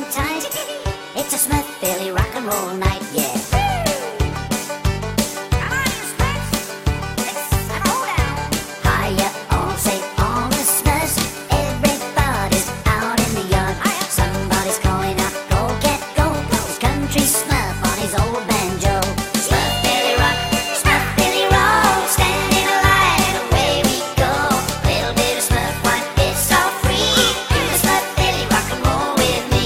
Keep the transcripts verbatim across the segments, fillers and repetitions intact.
tight. It's a Smith Billy rock and roll night, yeah. Come on, you Smiths. Let's have a hold out. Hiya, all say all the Smiths. Everybody's out in the yard. Somebody's calling out, go get go. It's country Smith on his old banjo. Smith Billy rock, Smith Billy roll. Standing alive, away we go. Little bit of Smith wine, it's all free. Do the Smith Billy rock and roll with me.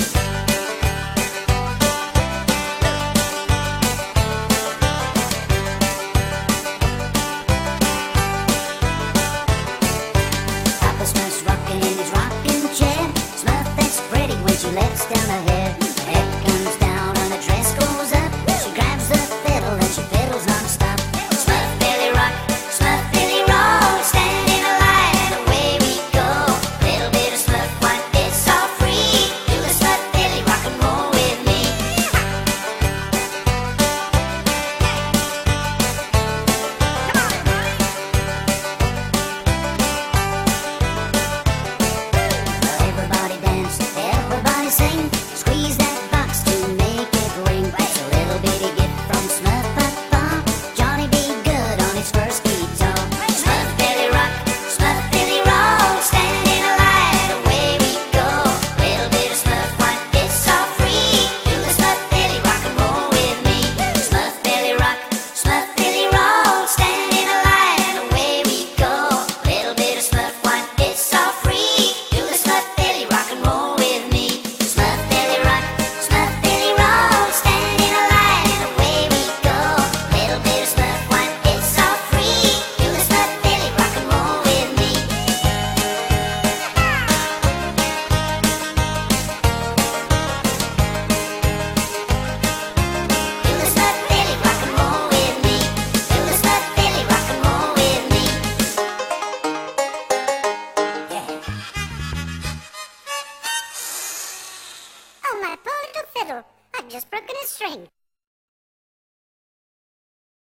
Papa Smith's rocking in his rocking chair. Smith thinks pretty when she lets down her hair. Her head comes down and her dress goes up. She grabs the fiddle and she fiddles non-stop. Smith Billy rock, Smith Billy roll. Standing alive, away we go. Little bit of Smith wine, it's all free. Do the Smith Billy rock and roll with me. Come on, everybody. Everybody dance, everybody sing. Squeeze that box to make it ring. It's a little bitty gift from Smith Papa. Johnny be good on his first guitar. Smith Billy rock, Smith Billy roll. Standing alive, away we go. Little bit of Smith wine, it's all free. Do the Smith Billy rock and roll with me. Smith Billy rock, Smith Billy roll. Standing alive, away we go. Little bit of Smith wine, it's all free. Do the Smith Billy rock and roll with me. Smith Billy rock, Smith Billy roll. Standing alive, away we go. Little bit of Smith wine, it's all free. Do the Smith Billy rock and roll with me. Do the Smith Billy rock and roll with me. Do the Smith Billy rock and roll with me. Yeah. Oh, my poor little fiddle. I've just broken a string.